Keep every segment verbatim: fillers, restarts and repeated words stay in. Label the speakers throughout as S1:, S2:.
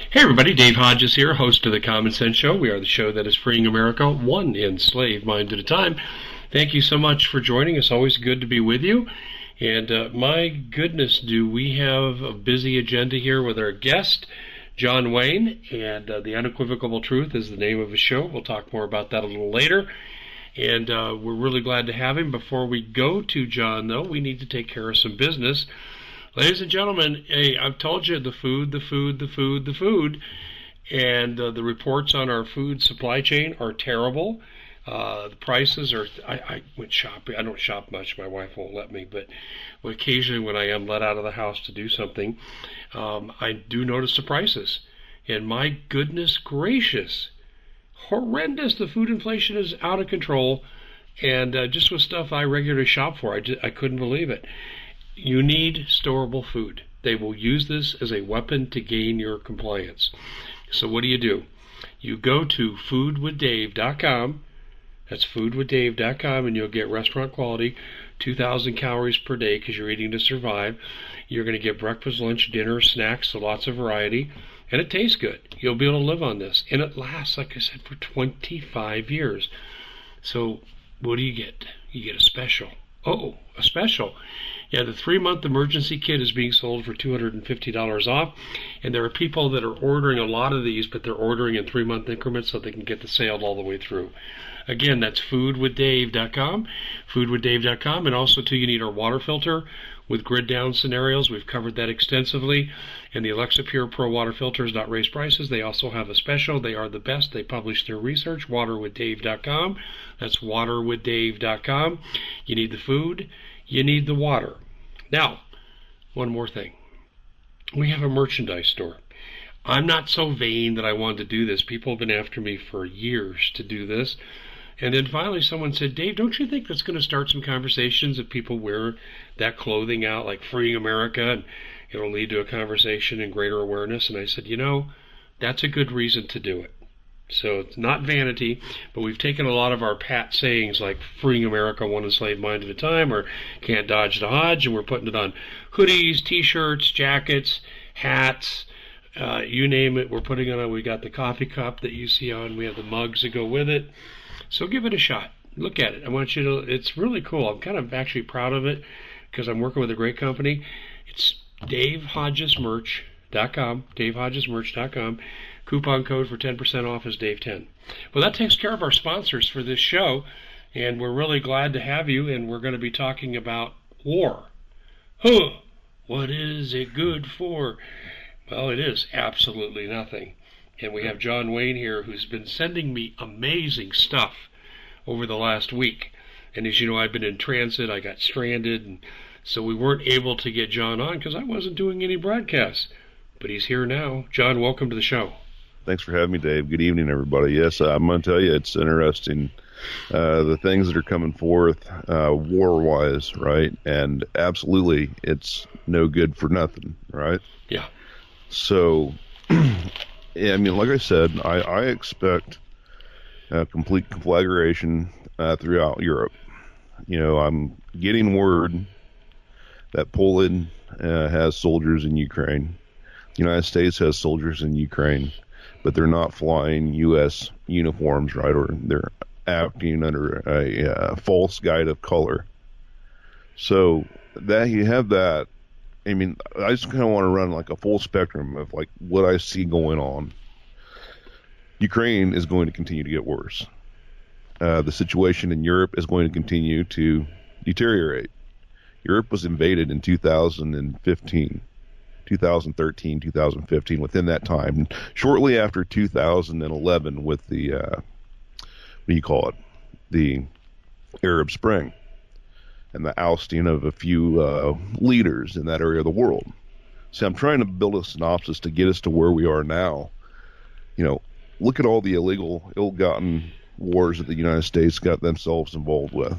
S1: Hey everybody, Dave Hodges here, host of the Common Sense Show. We are the show that is freeing America one enslaved mind at a time. Thank you so much for joining us. Always good to be with you. And uh, my goodness, do we have a busy agenda here with our guest, John Wayne, and uh, The Unequivocal Truth is the name of his show. We'll talk more about that a little later. And uh, we're really glad to have him. Before we go to John, though, we need to take care of some business. Ladies and gentlemen, hey, I've told you the food, the food, the food, the food, and uh, the reports on our food supply chain are terrible. Uh, the prices are, I, I went shopping. I don't shop much. My wife won't let me, but occasionally when I am let out of the house to do something, um, I do notice the prices. And my goodness gracious, horrendous. The food inflation is out of control. And uh, just with stuff I regularly shop for, I, just, I couldn't believe it. You need storable food. They will use this as a weapon to gain your compliance. So what do you do? You go to food with dave dot com. That's food with dave dot com, and you'll get restaurant quality, two thousand calories per day because you're eating to survive. You're going to get breakfast, lunch, dinner, snacks, so lots of variety, and it tastes good. You'll be able to live on this, and it lasts, like I said, for twenty-five years. So what do you get? You get a special. Oh, a special. Yeah, the three-month emergency kit is being sold for two hundred fifty dollars off, and there are people that are ordering a lot of these, but they're ordering in three-month increments so they can get the sale all the way through. Again, that's food with dave dot com, food with dave dot com, and also, too, you need our water filter with grid-down scenarios. We've covered that extensively, and the Alexa Pure Pro water filter has not raised prices. They also have a special. They are the best. They publish their research, water with dave dot com. That's water with dave dot com. You need the food. You need the water. Now, one more thing. We have a merchandise store. I'm not so vain that I wanted to do this. People have been after me for years to do this. And then finally someone said, Dave, don't you think that's going to start some conversations if people wear that clothing out, like Freeing America, and it'll lead to a conversation and greater awareness? And I said, you know, that's a good reason to do it. So it's not vanity, but we've taken a lot of our pat sayings like Freeing America one enslaved mind at a time or Can't Dodge the Hodge, and we're putting it on hoodies, T-shirts, jackets, hats, uh, you name it. We're putting it on. We got the coffee cup that you see on. We have the mugs that go with it. So give it a shot. Look at it. I want you to, it's really cool. I'm kind of actually proud of it because I'm working with a great company. It's dave hodges merch dot com, dave hodges merch dot com. Coupon code for ten percent off is Dave ten. Well, that takes care of our sponsors for this show, and we're really glad to have you, and we're going to be talking about war. Huh, what is it good for? Well, it is absolutely nothing. And we have John Wayne here, who's been sending me amazing stuff over the last week. And as you know, I've been in transit. I got stranded, and so we weren't able to get John on because I wasn't doing any broadcasts. But he's here now. John, welcome to the show.
S2: Thanks for having me, Dave. Good evening, everybody. Yes, I'm going to tell you, it's interesting, uh, the things that are coming forth uh, war-wise, right? And absolutely, it's no good for nothing, right?
S1: Yeah.
S2: So, yeah, I mean, like I said, I, I expect uh, complete conflagration uh, throughout Europe. You know, I'm getting word that Poland uh, has soldiers in Ukraine. The United States has soldiers in Ukraine, but they're not flying U S uniforms, right? Or they're acting under a, a false guide of color. So that you have that. I mean, I just kind of want to run like a full spectrum of like what I see going on. Ukraine is going to continue to get worse. Uh, the situation in Europe is going to continue to deteriorate. Europe was invaded in two thousand fifteen. two thousand thirteen, two thousand fifteen, within that time, shortly after two thousand eleven with the, uh, what do you call it, the Arab Spring and the ousting of a few uh, leaders in that area of the world. See, I'm trying to build a synopsis to get us to where we are now. You know, look at all the illegal, ill-gotten wars that the United States got themselves involved with.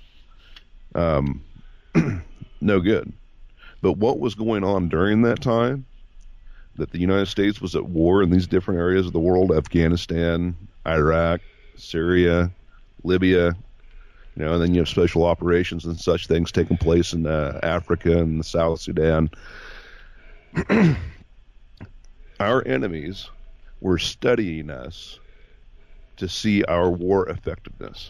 S2: Um, no good. But what was going on during that time, that the United States was at war in these different areas of the world, Afghanistan, Iraq, Syria, Libya, you know, and then you have special operations and such things taking place in uh, Africa and the South Sudan. our enemies were studying us to see our war effectiveness.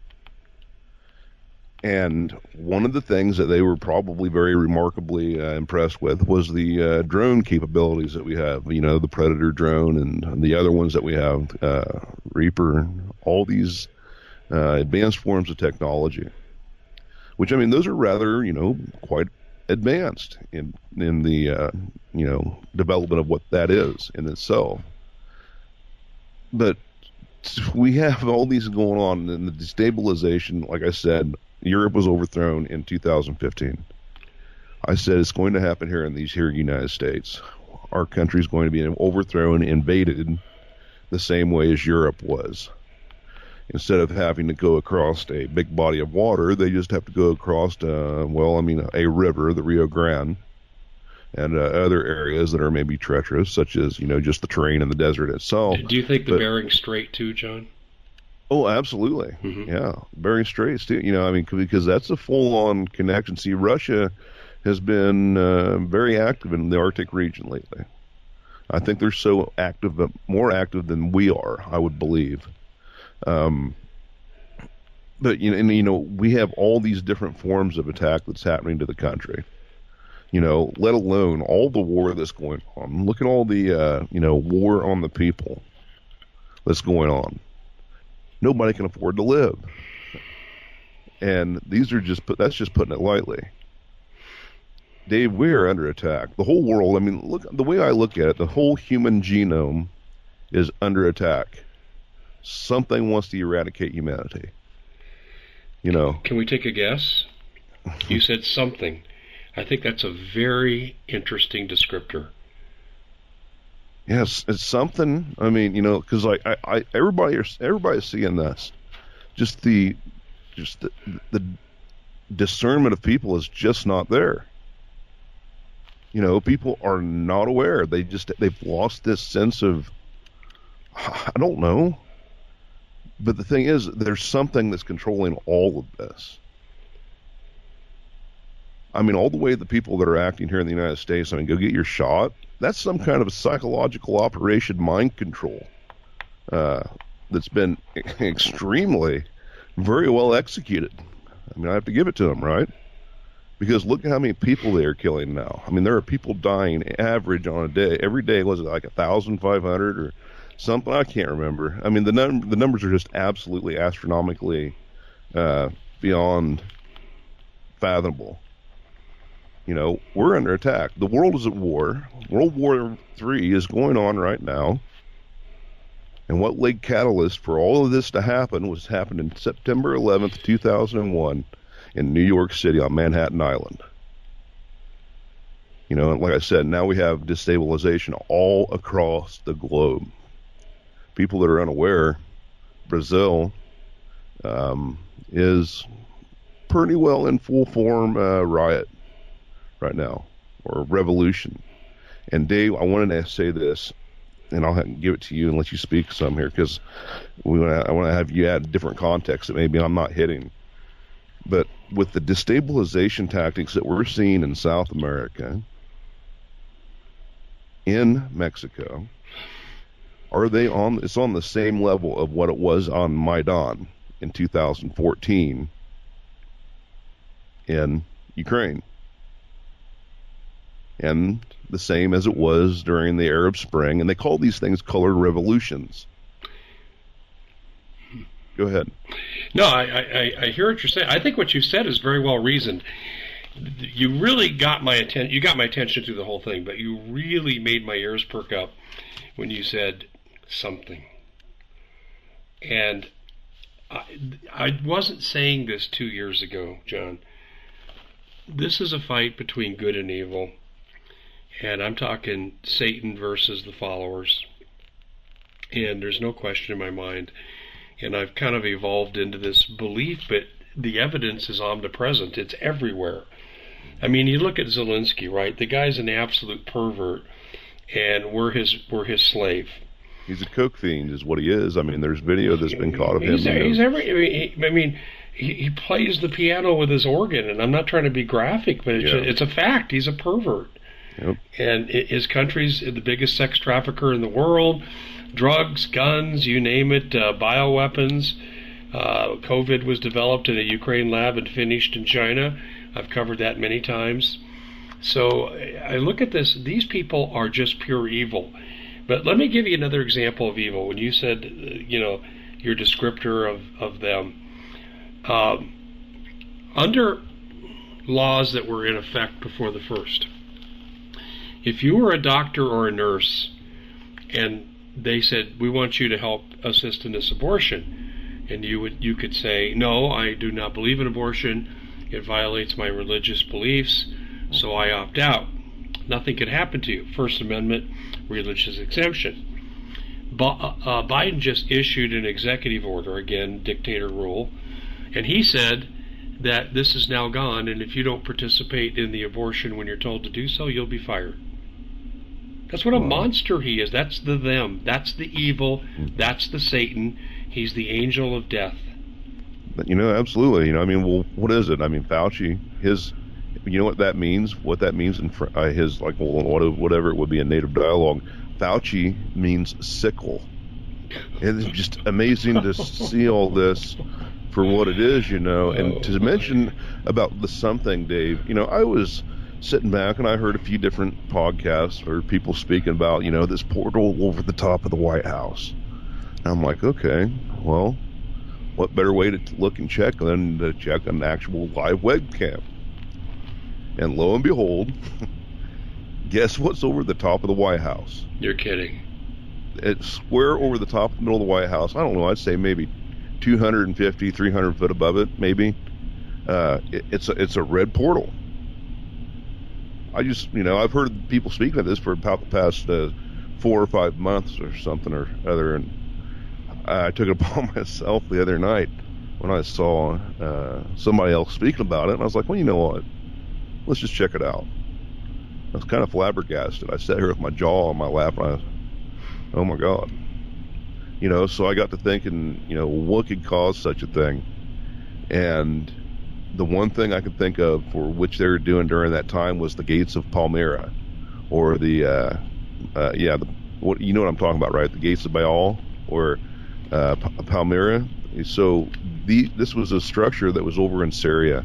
S2: And one of the things that they were probably very remarkably uh, impressed with was the uh, drone capabilities that we have. You know, the Predator drone and the other ones that we have, uh, Reaper, all these uh, advanced forms of technology. Which, I mean, those are rather, you know, quite advanced in in the, uh, you know, development of what that is in itself. But we have all these going on, and the destabilization, like I said, Europe was overthrown in two thousand fifteen. I said it's going to happen here in these here United States. Our country is going to be overthrown, invaded the same way as Europe was. Instead of having to go across a big body of water, they just have to go across, uh, well, I mean, a river, the Rio Grande, and uh, other areas that are maybe treacherous, such as, you know, just the terrain in the desert itself.
S1: Do you think the
S2: but,
S1: Bering Strait too, John?
S2: Oh, absolutely.
S1: Mm-hmm.
S2: Yeah. Bering Straits, too. You know, I mean, because that's a full-on connection. See, Russia has been uh, very active in the Arctic region lately. I think they're so active, but more active than we are, I would believe. Um, but, you know, and, you know, we have all these different forms of attack that's happening to the country. You know, let alone all the war that's going on. Look at all the, uh, you know, war on the people that's going on. Nobody can afford to live. And these are just, put, that's just putting it lightly. Dave, we are under attack. The whole world, I mean, look, the way I look at it, the whole human genome is under attack. Something wants to eradicate humanity. You know.
S1: Can we take a guess? You said something. I think that's a very interesting descriptor.
S2: Yes, it's something. I mean, you know, because like I, I, everybody, everybody's seeing this. Just the, just the, the discernment of people is just not there. You know, people are not aware. They just they've lost this sense of, I don't know. But the thing is, there's something that's controlling all of this. I mean, all the way the people that are acting here in the United States, I mean, go get your shot. That's some kind of a psychological operation, mind control, uh, that's been extremely, very well executed. I mean, I have to give it to them, right? Because look at how many people they are killing now. I mean, there are people dying average on a day. Every day, was it like one thousand five hundred or something? I can't remember. I mean, the, num- the numbers are just absolutely astronomically uh, beyond fathomable. You know, we're under attack. The world is at war. World War Three is going on right now. And what laid catalyst for all of this to happen was happened in September eleventh, two thousand one in New York City on Manhattan Island. You know, like I said, now we have destabilization all across the globe. People that are unaware, Brazil um, is pretty well in full form uh, riot right now, or revolution. And Dave, I wanted to say this, and I'll give it to you and let you speak some here, because we want to, I want to have you add different context that maybe I'm not hitting. But with the destabilization tactics that we're seeing in South America, in Mexico, are they on, it's on the same level of what it was on Maidan in two thousand fourteen in Ukraine. And the same as it was during the Arab Spring, and they call these things colored revolutions. Go ahead.
S1: No, I, I, I hear what you're saying. I think what you said is very well reasoned. You really got my attention. You got my attention through the whole thing, but you really made my ears perk up when you said something. And I, I wasn't saying this two years ago, John. This is a fight between good and evil. And I'm talking Satan versus the followers. And there's no question in my mind. And I've kind of evolved into this belief, but the evidence is omnipresent. It's everywhere. I mean, you look at Zelensky, right? The guy's an absolute pervert, and we're his we're his slave.
S2: He's a coke fiend, is what he is. I mean, there's video that's been caught of him.
S1: He's, he's every. I mean, he, I mean he, he plays the piano with his organ, and I'm not trying to be graphic, but it's,
S2: yeah.
S1: a, it's a fact. He's a pervert.
S2: Yep.
S1: And his country's the biggest sex trafficker in the world. Drugs, guns, you name it, uh, bioweapons. Uh, COVID was developed in a Ukraine lab and finished in China. I've covered that many times. So I look at this, these people are just pure evil. But let me give you another example of evil. When you said, you know, your descriptor of, of them, um, under laws that were in effect before the first, if you were a doctor or a nurse and they said, we want you to help assist in this abortion, and you would you could say, no, I do not believe in abortion, it violates my religious beliefs, so I opt out. Nothing could happen to you. First Amendment, religious exemption. But, uh, Biden just issued an executive order, again, dictator rule, and he said that this is now gone, and if you don't participate in the abortion when you're told to do so, you'll be fired. That's what a monster he is. That's the them. That's the evil. That's the Satan. He's the angel of death.
S2: You know, absolutely. You know, I mean, well, what is it? I mean, Fauci, his... You know what that means? What that means in fr- uh, his, like, well, whatever it would be in native dialogue. Fauci means sickle. It's just amazing to see all this for what it is, you know. And to mention about the something, Dave, you know, I was sitting back and I heard a few different podcasts or people speaking about, you know, this portal over the top of the White House. And I'm like, okay, well, what better way to look and check than to check an actual live webcam? And lo and behold, guess what's over the top of the White House?
S1: You're kidding.
S2: It's square over the top of the middle of the White House. I don't know, I'd say maybe two hundred fifty, three hundred foot above it, maybe. Uh, it, it's, a, it's a red portal. I just, you know, I've heard people speaking of this for about the past uh, four or five months or something or other, and I took it upon myself the other night when I saw uh, somebody else speaking about it, and I was like, well, you know what? Let's just check it out. I was kind of flabbergasted. I sat here with my jaw on my lap, and I was, oh my God. You know, so I got to thinking, you know, what could cause such a thing? And the one thing I could think of for which they were doing during that time was the gates of Palmyra, or the, uh, uh, yeah, the, what you know what I'm talking about, right? The gates of Baal, or uh, P- Palmyra. So the, this was a structure that was over in Syria,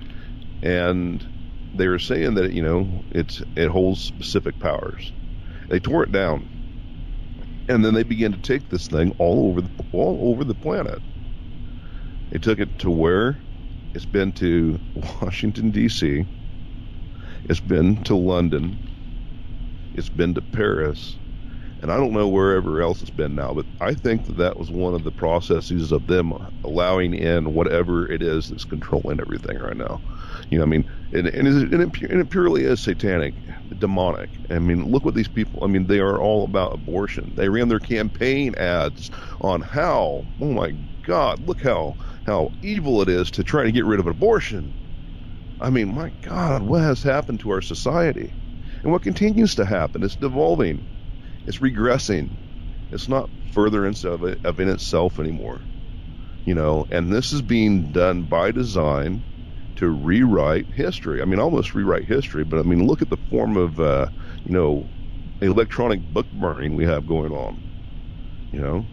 S2: and they were saying that, you know, it's it holds specific powers. They tore it down, and then they began to take this thing all over the all over the planet. They took it to where? It's been to Washington, D C It's been to London. It's been to Paris. And I don't know wherever else it's been now, but I think that that was one of the processes of them allowing in whatever it is that's controlling everything right now. You know, I mean, and, and, it, and, it, and it purely is satanic, demonic. I mean, look what these people, I mean, they are all about abortion. They ran their campaign ads on how, oh my God, look how, how evil it is to try to get rid of abortion. I mean, my God, what has happened to our society? And what continues to happen? It's devolving. It's regressing. It's not furtherance of it of in itself anymore, you know. And this is being done by design to rewrite history. I mean, almost rewrite history. But I mean, look at the form of, uh, you know, electronic book burning we have going on. You know,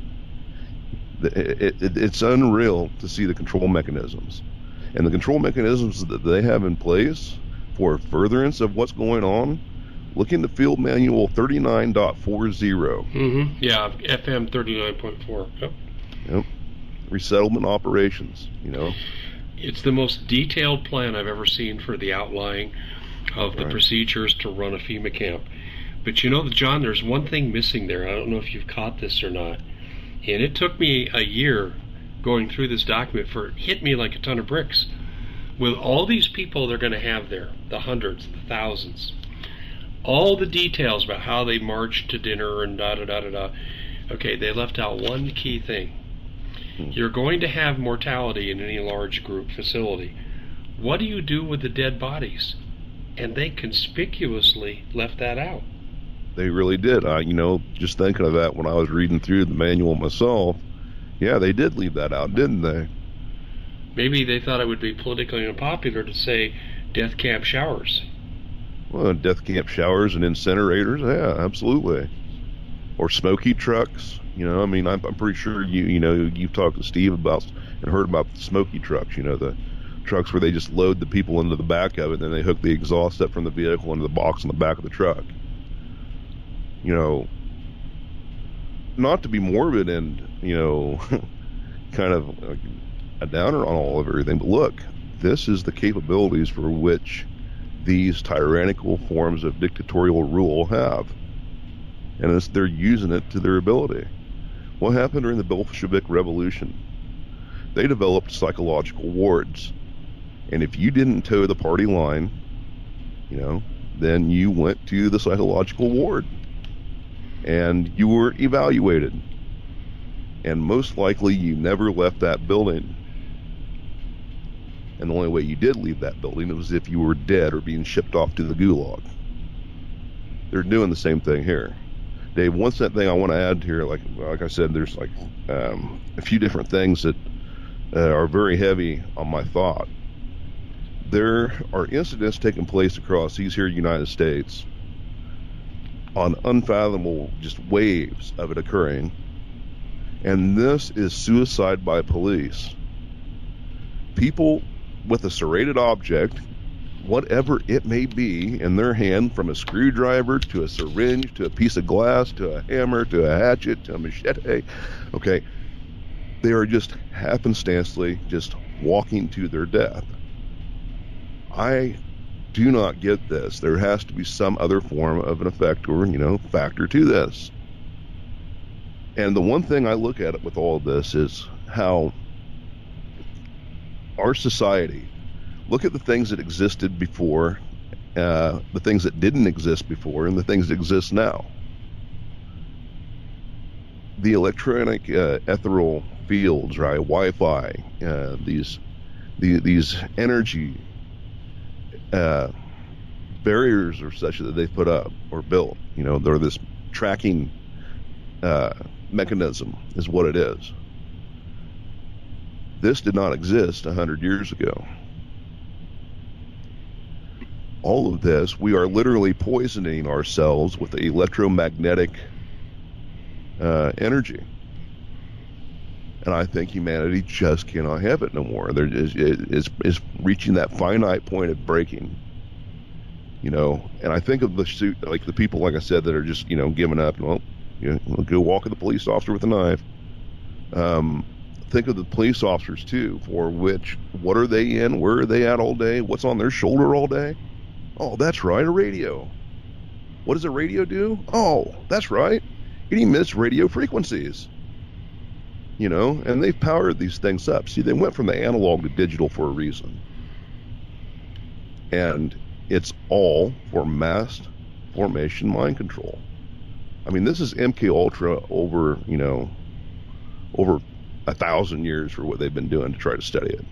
S2: it, it, it's unreal to see the control mechanisms, and the control mechanisms that they have in place for furtherance of what's going on. Look into Field Manual thirty-nine point forty.
S1: Mm-hmm. Yeah, F M thirty-nine point four. Yep.
S2: Yep. Resettlement operations, you know.
S1: It's the most detailed plan I've ever seen for the outlying of the right. procedures to run a FEMA camp. But you know, John, there's one thing missing there. I don't know if you've caught this or not. And it took me a year going through this document for it hit me like a ton of bricks. With all these people they're going to have there, the hundreds, the thousands, all the details about how they marched to dinner and da da da da da. Okay, they left out one key thing. Hmm. You're going to have mortality in any large group facility. What do you do with the dead bodies? And they conspicuously left that out.
S2: They really did. I, you know, just thinking of that when I was reading through the manual myself, yeah, they did leave that out, didn't they?
S1: Maybe they thought it would be politically unpopular to say death camp showers.
S2: Well, death camp showers and incinerators, yeah, absolutely. Or smoky trucks, you know. I mean, I'm, I'm pretty sure you you know you've talked to Steve about and heard about the smoky trucks. You know, the trucks where they just load the people into the back of it, and then they hook the exhaust up from the vehicle into the box on the back of the truck. You know, not to be morbid and you know, kind of like a downer on all of everything, but look, this is the capabilities for which these tyrannical forms of dictatorial rule have. And it's, they're using it to their ability. What happened during the Bolshevik Revolution? They developed psychological wards. And if you didn't toe the party line, you know, then you went to the psychological ward. And you were evaluated. And most likely you never left that building. And the only way you did leave that building was if you were dead or being shipped off to the gulag. They're doing the same thing here. Dave, one thing I want to add here, like like I said, there's like um, a few different things that uh, are very heavy on my thought. There are incidents taking place across these here United States on unfathomable just waves of it occurring, and this is suicide by police. People with a serrated object, whatever it may be, in their hand, from a screwdriver to a syringe to a piece of glass to a hammer to a hatchet to a machete, okay, they are just happenstancely just walking to their death. I do not get this. There has to be some other form of an effect or, you know, factor to this. And the one thing I look at it with all of this is how our society, look at the things that existed before, uh, the things that didn't exist before, and the things that exist now. The electronic uh, ethereal fields, right? Wi-Fi, uh, these, the, these energy uh, barriers or such that they put up or built. You know, they're this tracking uh, mechanism is what it is. This did not exist a hundred years ago. All of this, we are literally poisoning ourselves with the electromagnetic uh, energy. And I think humanity just cannot have it no more. There is, is, is reaching that finite point of breaking. You know, and I think of the suit, like the people, like I said, that are just, you know, giving up. Well, you know, we'll go walk at the police officer with a knife. Um, think of the police officers, too, for which, what are they in? Where are they at all day? What's on their shoulder all day? Oh, that's right, a radio. What does a radio do? Oh, that's right, it emits radio frequencies. You know, and they've powered these things up. See, they went from the analog to digital for a reason. And it's all for mass formation mind control. I mean, this is M K Ultra over, you know, over a thousand years for what they've been doing to try to study it.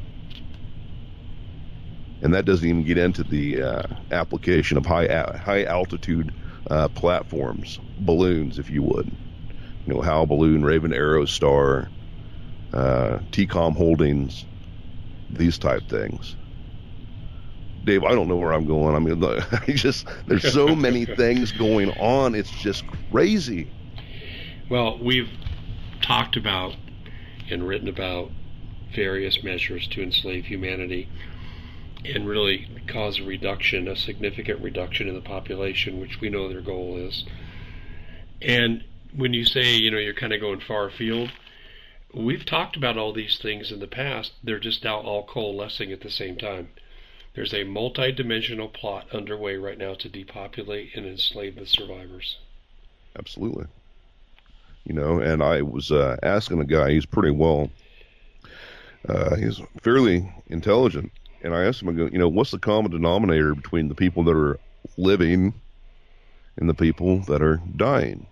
S2: And that doesn't even get into the uh, application of high high altitude uh, platforms, balloons, if you would. You know, Hal Balloon, Raven Aerostar, uh, T COM Holdings, these type things. Dave, I don't know where I'm going. I mean, I just there's so many things going on. It's just crazy.
S1: Well, we've talked about and written about various measures to enslave humanity and really cause a reduction, a significant reduction in the population, which we know their goal is. And when you say, you know, you're kind of going far afield, we've talked about all these things in the past. They're just now all coalescing at the same time. There's a multi-dimensional plot underway right now to depopulate and enslave the survivors.
S2: Absolutely. You know, and I was uh, asking a guy, he's pretty well, uh, he's fairly intelligent, and I asked him, I go, you know, what's the common denominator between the people that are living and the people that are dying?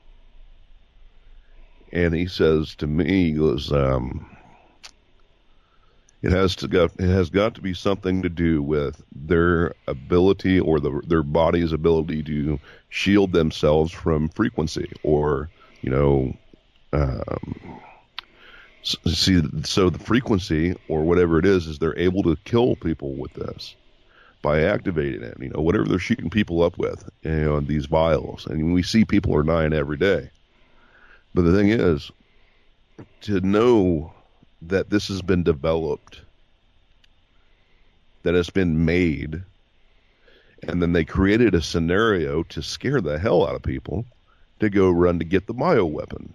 S2: And he says to me, he goes, um, it has to go, it has got to be something to do with their ability or the, their body's ability to shield themselves from frequency, or, you know, um, see, so the frequency or whatever it is, is they're able to kill people with this. by activating it, you know, whatever they're shooting people up with, you know, these vials. And we see people are dying every day. But the thing is, to know that this has been developed, that it's been made, and then they created a scenario to scare the hell out of people to go run to get the bioweapon.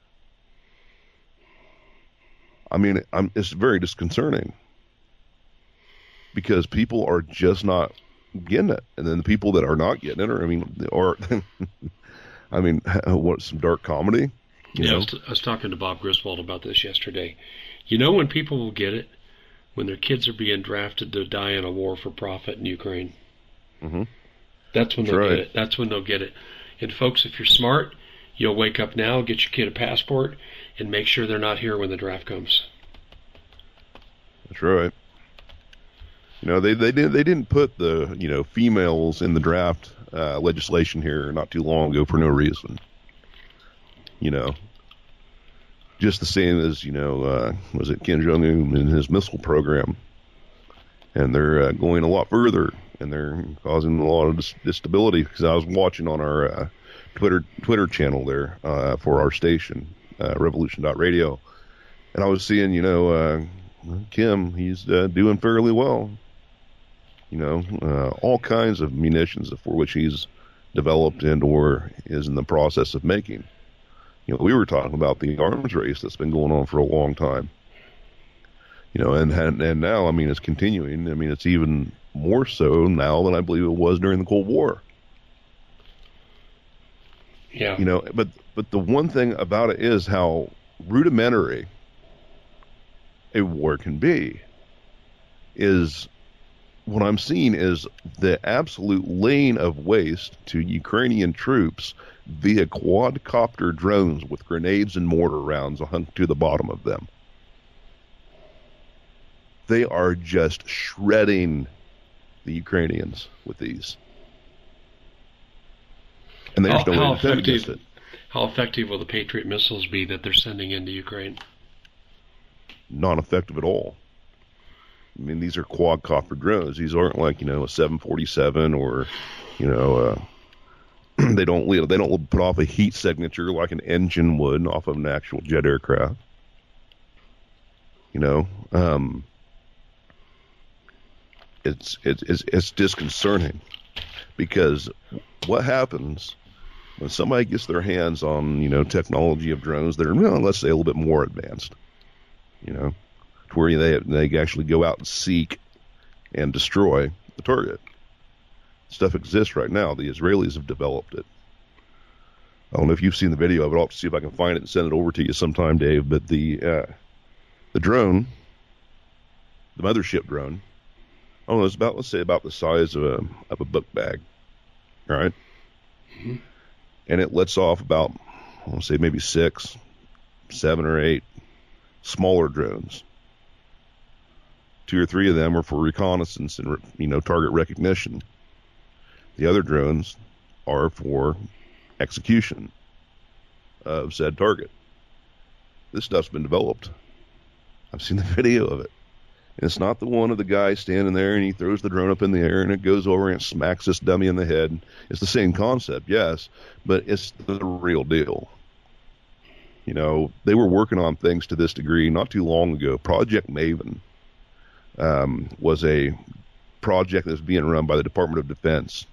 S2: I mean, I'm, it's very disconcerting because people are just not getting it. And then the people that are not getting it are, I mean, are, I mean, what, some dark comedy?
S1: Yeah, I was, t- I was talking to Bob Griswold about this yesterday. You know when people will get it? When their kids are being drafted to die in a war for profit in Ukraine.
S2: Mm-hmm.
S1: That's when
S2: That's
S1: they'll
S2: right.
S1: get it. That's when they'll get it. And folks, if you're smart, you'll wake up now, get your kid a passport, and make sure they're not here when the draft comes.
S2: That's right. You know, they they didn't they didn't put the you know females in the draft uh, legislation here not too long ago for no reason. You know, just the same as you know uh, was it Kim Jong Un and his missile program, and they're uh, going a lot further, and they're causing a lot of dis- instability. Because I was watching on our uh, Twitter Twitter channel there uh, for our station, uh, Revolution dot Radio, and I was seeing you know uh, Kim, he's uh, doing fairly well. You know, uh, all kinds of munitions for which he's developed and or is in the process of making. You know, we were talking about the arms race that's been going on for a long time. You know, and and, and now, I mean, it's continuing. I mean, it's even more so now than I believe it was during the Cold War.
S1: Yeah.
S2: You know, but but the one thing about it is how rudimentary a war can be. Is what I'm seeing is the absolute laying of waste to Ukrainian troops via quadcopter drones with grenades and mortar rounds hung to the bottom of them. They are just shredding the Ukrainians with these. And there's
S1: how,
S2: no
S1: how
S2: way to defend against
S1: effective,
S2: it.
S1: How effective will the Patriot missiles be that they're sending into Ukraine?
S2: Not effective at all. I mean, these are quadcopter drones. These aren't like, you know, a seven forty-seven or, you know, uh, they don't they don't put off a heat signature like an engine would off of an actual jet aircraft. You know, um, it's it's it's, it's disconcerting because what happens when somebody gets their hands on, you know, technology of drones that are, well, let's say, a little bit more advanced, you know, to where they they actually go out and seek and destroy the target. Stuff exists right now. The Israelis have developed it. I don't know if you've seen the video of it. I'll have to see if I can find it and send it over to you sometime, Dave. But the uh, the drone, the mothership drone, I don't know, it's about, let's say, about the size of a of a book bag, all right? Mm-hmm. And it lets off about, I want to say, maybe six, seven or eight smaller drones. Two or three of them are for reconnaissance and, you know, target recognition. The other drones are for execution of said target. This stuff's been developed. I've seen the video of it. And it's not the one of the guy standing there and he throws the drone up in the air and it goes over and smacks this dummy in the head. It's the same concept, yes, but it's the real deal. You know, they were working on things to this degree not too long ago. Project Maven um, was a project that was being run by the Department of Defense.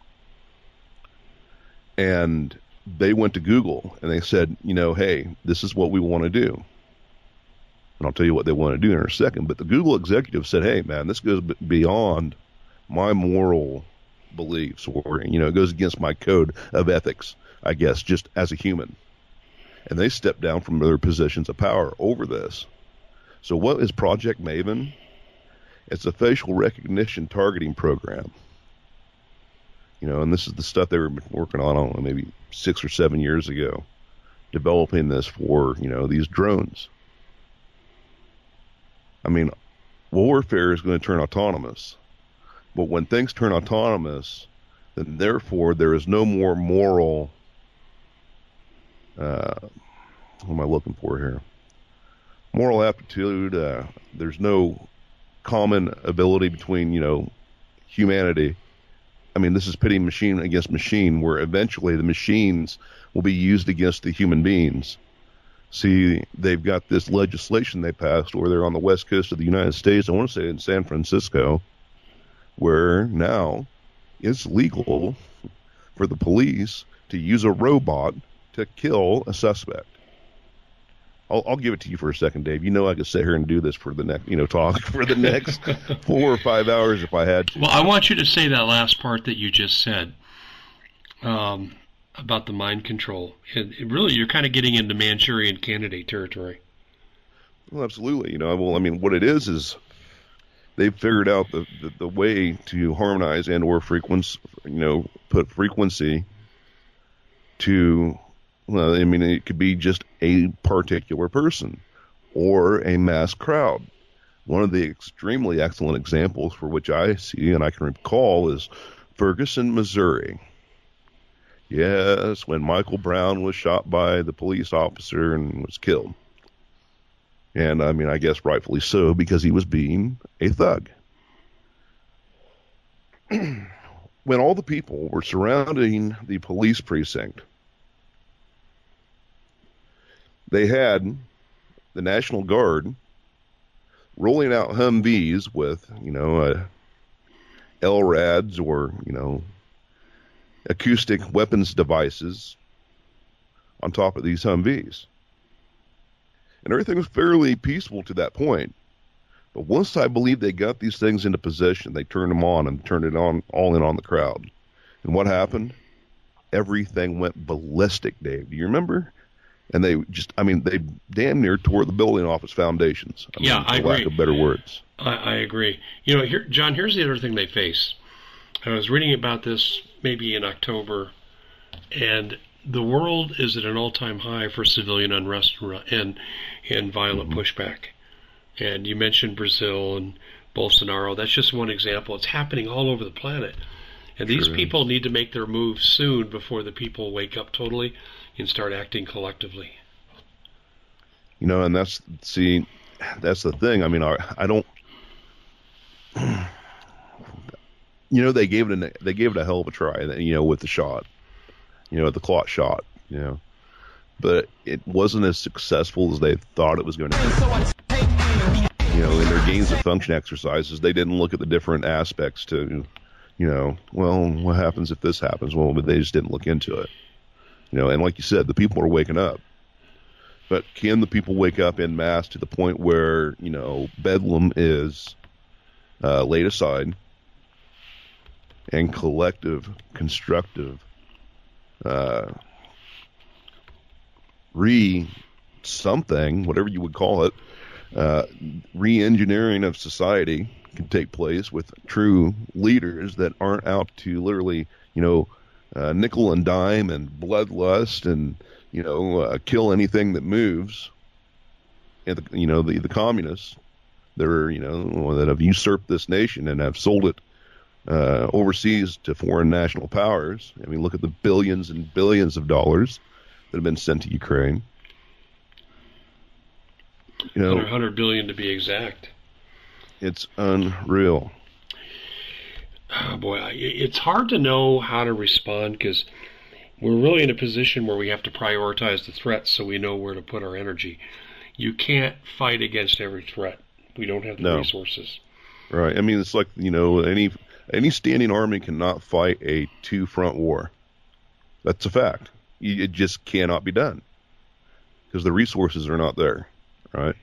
S2: And they went to Google and they said, you know, hey, this is what we want to do. And I'll tell you what they want to do in a second. But the Google executive said, hey, man, this goes beyond my moral beliefs, or, you know, it goes against my code of ethics, I guess, just as a human. And they stepped down from their positions of power over this. So what is Project Maven? It's a facial recognition targeting program. You know, and this is the stuff they were working on, I don't know, maybe six or seven years ago, developing this for, you know, these drones. I mean, warfare is going to turn autonomous. But when things turn autonomous, then therefore there is no more moral, uh, what am I looking for here? Moral aptitude. Uh, there's no common ability between, you know, humanity. I mean, this is pitting machine against machine, where eventually the machines will be used against the human beings. See, they've got this legislation they passed where they're on the west coast of the United States, I want to say in San Francisco, where now it's legal for the police to use a robot to kill a suspect. I'll, I'll give it to you for a second, Dave. You know I could sit here and do this for the next, you know, talk for the next four or five hours if I had to.
S1: Well, I want you to say that last part that you just said um, about the mind control. It, it really, you're kind of getting into Manchurian Candidate territory.
S2: Well, absolutely. You know, well, I mean, what it is is they've figured out the, the, the way to harmonize and or frequency, you know, put frequency to, well, I mean, it could be just a particular person or a mass crowd. One of the extremely excellent examples for which I see and I can recall is Ferguson, Missouri. Yes, when Michael Brown was shot by the police officer and was killed. And, I mean, I guess rightfully so, because he was being a thug. When all the people were surrounding the police precinct, they had the National Guard rolling out Humvees with, you know, uh, L RADs or, you know, acoustic weapons devices on top of these Humvees. And everything was fairly peaceful to that point. But once I believe they got these things into possession, they turned them on and turned it on all in on the crowd. And what happened? Everything went ballistic, Dave. Do you remember? And they just, I mean, they damn near tore the building off its foundations. I
S1: yeah,
S2: mean, for
S1: I agree.
S2: lack of better words.
S1: I, I agree. You know, here, John, here's the other thing they face. I was reading about this maybe in October, and the world is at an all-time high for civilian unrest and and violent mm-hmm. pushback. And you mentioned Brazil and Bolsonaro. That's just one example. It's happening all over the planet. And these
S2: Sure
S1: people
S2: is.
S1: need to make their moves soon before the people wake up totally and start acting collectively.
S2: You know, and that's, see, that's the thing. I mean, I, I don't, you know, they gave it a, they gave it a hell of a try, you know, with the shot, you know, the clot shot, you know, but it wasn't as successful as they thought it was going to be. You know, in their gains of function exercises, they didn't look at the different aspects to, you know, well, what happens if this happens? Well, but they just didn't look into it. You know, and like you said, the people are waking up. But can the people wake up en masse to the point where, you know, bedlam is uh, laid aside and collective, constructive, uh, re-something, whatever you would call it, uh, re-engineering of society can take place with true leaders that aren't out to literally, you know, uh, nickel and dime and bloodlust and, you know, uh, kill anything that moves. And the, you know, the, the communists that are, you know, that have usurped this nation and have sold it uh, overseas to foreign national powers. I mean, look at the billions and billions of dollars that have been sent to Ukraine. You know,
S1: one hundred billion to be exact.
S2: It's unreal.
S1: Oh boy, it's hard to know how to respond because we're really in a position where we have to prioritize the threats so we know where to put our energy. You can't fight against every threat. We don't have the
S2: No.
S1: resources.
S2: Right. I mean, it's like, you know, any any standing army cannot fight a two-front war. That's a fact. It just cannot be done because the resources are not there, right?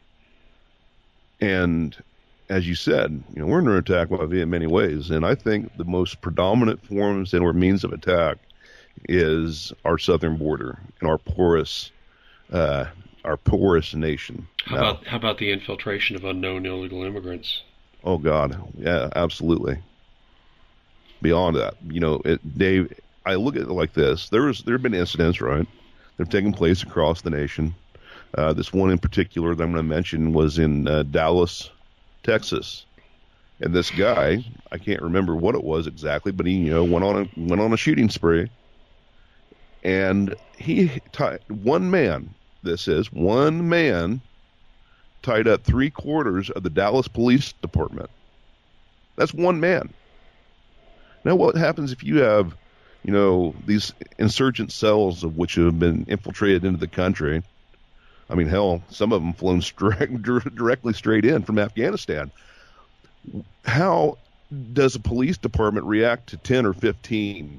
S2: And as you said, you know, we're under attack by in many ways, and I think the most predominant forms and or means of attack is our southern border and our porous, uh, our porous nation.
S1: How
S2: Now,
S1: about how about the infiltration of unknown illegal immigrants?
S2: oh God, yeah, absolutely. Beyond that, you know, it, Dave, I look at it like this: there was there have been incidents, right? They've taken place across the nation. Uh, this one in particular that I'm going to mention was in uh, Dallas, Texas, and this guy, I can't remember what it was exactly, but he, you know, went on a, went on a shooting spree, and he tied one man. This is one man tied up three quarters of the Dallas Police Department. That's one man. Now, what happens if you have, you know, these insurgent cells of which have been infiltrated into the country? I mean, hell, some of them flown straight, directly straight in from Afghanistan. How does a police department react to ten or fifteen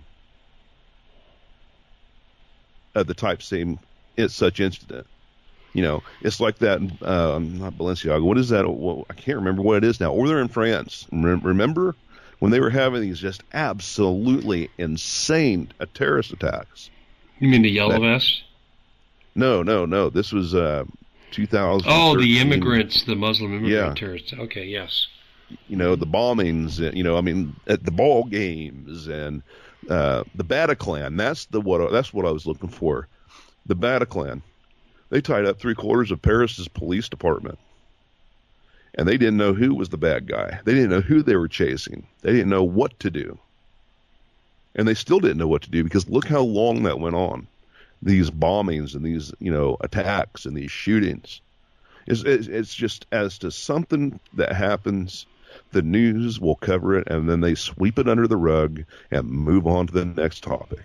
S2: of the type same such incident? You know, it's like that, um, not Balenciaga. What is that? Well, I can't remember what it is now. Or they're in France. Remember when they were having these just absolutely insane terrorist attacks?
S1: You mean the yellow
S2: that,
S1: vest?
S2: No, no, no. This was uh, two thousand.
S1: Oh, the immigrants, the Muslim immigrant
S2: yeah.
S1: terrorists. Okay, yes.
S2: You know, the bombings, you know, I mean, at the ball games and uh, the Bataclan. That's the what. That's what I was looking for. The Bataclan. They tied up three quarters of Paris's police department, and they didn't know who was the bad guy. They didn't know who they were chasing. They didn't know what to do, and they still didn't know what to do because look how long that went on. These bombings and these, you know, attacks and these shootings. It's, it's just as to something that happens, the news will cover it, and then they sweep it under the rug and move on to the next topic.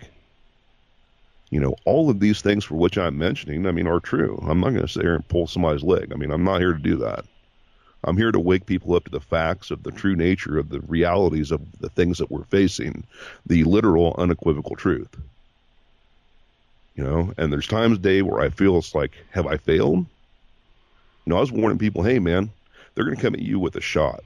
S2: You know, all of these things for which I'm mentioning, I mean, are true. I'm not going to sit here and pull somebody's leg. I mean, I'm not here to do that. I'm here to wake people up to the facts of the true nature of the realities of the things that we're facing, the literal, unequivocal truth. You know, and there's times a day where I feel it's like, have I failed? You know, I was warning people, hey, man, they're going to come at you with a shot.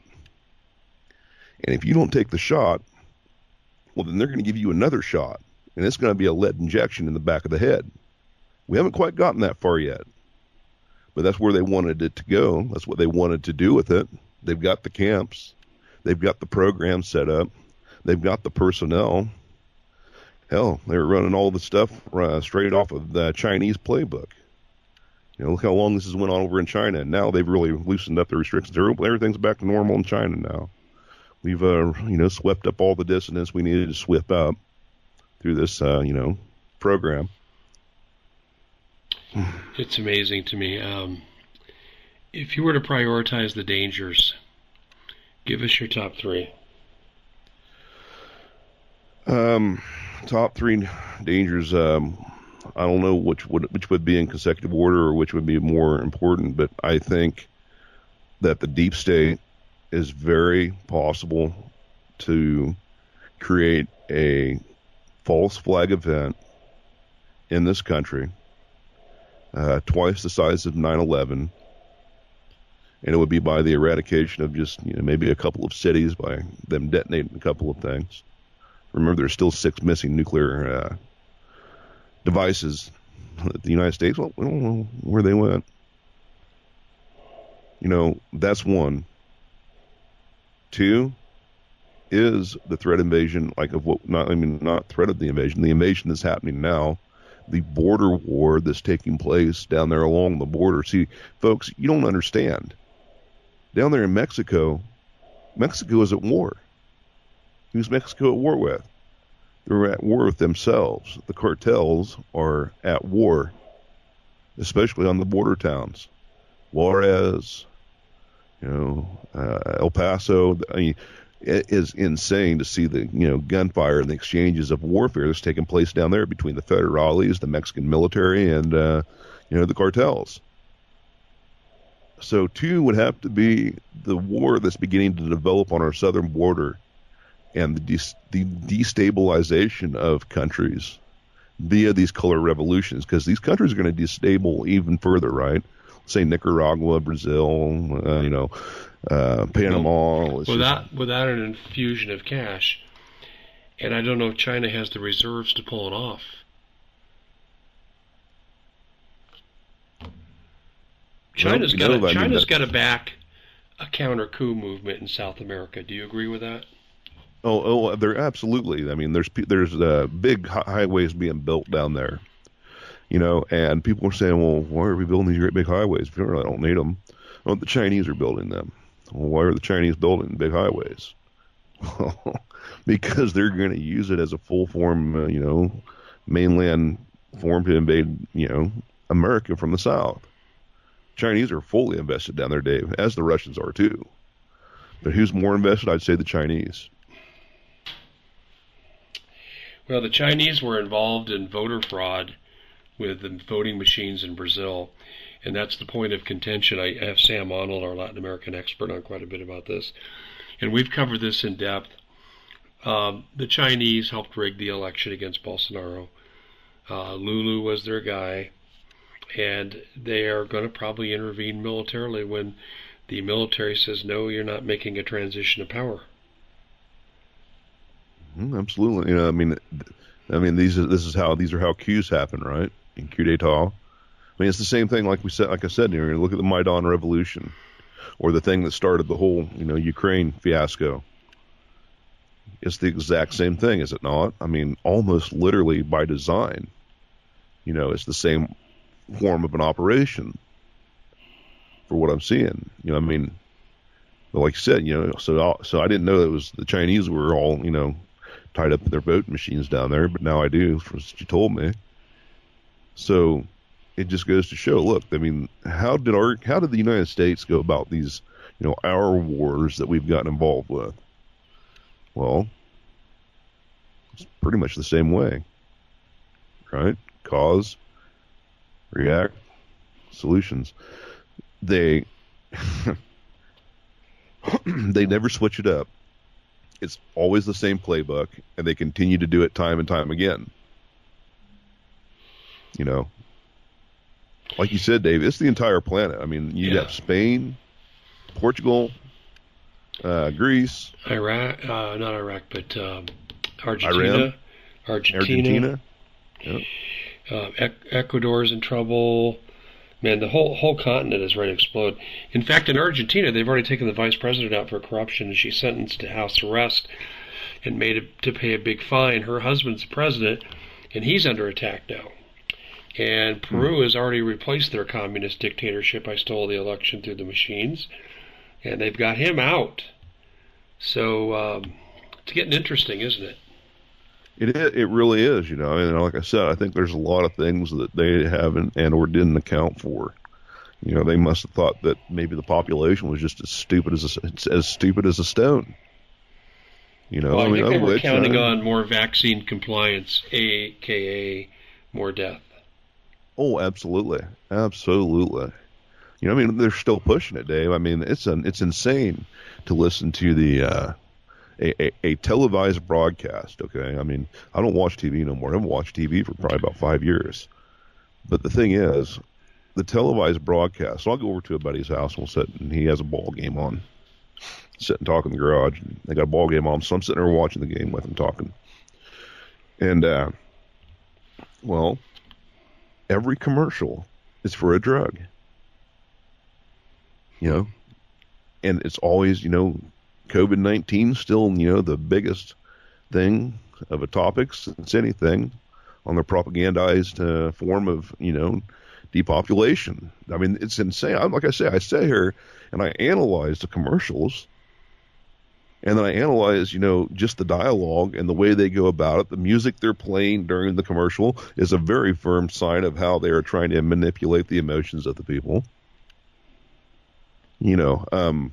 S2: And if you don't take the shot, well, then they're going to give you another shot. And it's going to be a lead injection in the back of the head. We haven't quite gotten that far yet. But that's where they wanted it to go. That's what they wanted to do with it. They've got the camps. They've got the program set up. They've got the personnel. Hell, they were running all the stuff uh, straight off of the Chinese playbook. You know, look how long this has went on over in China. And now they've really loosened up the restrictions. Everything's back to normal in China now. We've, uh, you know, swept up all the dissidents we needed to sweep up through this, uh, you know, program.
S1: It's amazing to me. Um, if you were to prioritize the dangers, give us your top three.
S2: Um, top three dangers. Um, I don't know which would which would be in consecutive order or which would be more important, but I think that the deep state is very possible to create a false flag event in this country, uh, twice the size of nine eleven, and it would be by the eradication of just, you know, maybe a couple of cities, by them detonating a couple of things. Remember, there's still six missing nuclear uh, devices at the United States. Well, we don't know where they went. You know, that's one. Two is the threat invasion, like of what, not, I mean, not threat of the invasion, the invasion that's happening now, the border war that's taking place down there along the border. See, folks, you don't understand. Down there in Mexico, Mexico is at war. Who's Mexico at war with? They're at war with themselves. The cartels are at war, especially on the border towns. Juarez, you know, uh, El Paso. I mean, it is insane to see the, you know, gunfire and the exchanges of warfare that's taking place down there between the federales, the Mexican military, and, uh, you know, the cartels. So, two would have to be the war that's beginning to develop on our southern border and the, de- the destabilization of countries via these color revolutions, because these countries are going to destabilize even further, right? Say Nicaragua, Brazil, uh, you know, uh, Panama.
S1: Well, without just... without an infusion of cash, and I don't know if China has the reserves to pull it off. China's well, got to, China's got to back a counter coup movement in South America. Do you agree with that?
S2: Oh, oh, they're absolutely. I mean, there's there's uh, big highways being built down there. You know, and people are saying, well, why are we building these great big highways? We really don't need them. Well, the Chinese are building them. Well, why are the Chinese building big highways? Because they're going to use it as a full form, uh, you know, mainland form to invade, you know, America from the south. Chinese are fully invested down there, Dave, as the Russians are too. But who's more invested? I'd say the Chinese.
S1: Well, the Chinese were involved in voter fraud with the voting machines in Brazil, and that's the point of contention. I have Sam Arnold, our Latin American expert, on quite a bit about this, and we've covered this in depth. Um, the Chinese helped rig the election against Bolsonaro. Uh, Lulu was their guy, and they are going to probably intervene militarily when the military says, no, you're not making a transition of power.
S2: Absolutely. You know, I mean, I mean, these are, this is how these are how coups happen, right? In coup d'état. I mean, it's the same thing. Like we said, like I said, you know, look at the Maidan Revolution, or the thing that started the whole, you know, Ukraine fiasco. It's the exact same thing, is it not? I mean, almost literally by design. You know, it's the same form of an operation. For what I'm seeing, you know, I mean, but like you said, you know, so so I didn't know that it was the Chinese were all, you know, tied up in their voting machines down there, but now I do, from what you told me. So it just goes to show, look, I mean, how did our, how did the United States go about these, you know, our wars that we've gotten involved with? Well, it's pretty much the same way, right? Cause, react, solutions. They, they never switch it up. It's always the same playbook, and they continue to do it time and time again. You know, like you said, Dave, it's the entire planet. I mean, you
S1: yeah.
S2: have Spain, Portugal, uh, Greece,
S1: Iraq, uh, not Iraq, but um, Argentina,
S2: Iran,
S1: Argentina.
S2: Argentina. Yep.
S1: Uh, Ecuador's in trouble. Man, the whole whole continent is ready to explode. In fact, in Argentina, they've already taken the vice president out for corruption, and she's sentenced to house arrest and made to pay a big fine. Her husband's the president, and he's under attack now. And Peru mm. has already replaced their communist dictatorship. I stole the election through the machines, and they've got him out. So um, it's getting interesting, isn't it?
S2: It is, it really is, you know. And like I said, I think there's a lot of things that they haven't and or didn't account for. You know, they must have thought that maybe the population was just as stupid as a, as stupid as a stone. You know,
S1: well, I, I mean, think they were counting
S2: uh,
S1: on more vaccine compliance, aka more death.
S2: Oh, absolutely, absolutely. You know, I mean, they're still pushing it, Dave. I mean, it's an, it's insane to listen to the. Uh, A, a, a televised broadcast, okay? I mean, I don't watch T V no more. I haven't watched T V for probably about five years. But the thing is, the televised broadcast, so I'll go over to a buddy's house and we'll sit, and he has a ball game on. Sit and talk in the garage. And they got a ball game on, so I'm sitting there watching the game with him talking. And, uh, well, every commercial is for a drug. You know? And it's always, you know, COVID nineteen still, you know, the biggest thing of a topic since anything on their propagandized uh, form of, you know, depopulation. I mean, it's insane. I'm, like I say, I sit here and I analyze the commercials, and then I analyze, you know, just the dialogue and the way they go about it. The music they're playing during the commercial is a very firm sign of how they are trying to manipulate the emotions of the people. You know, um,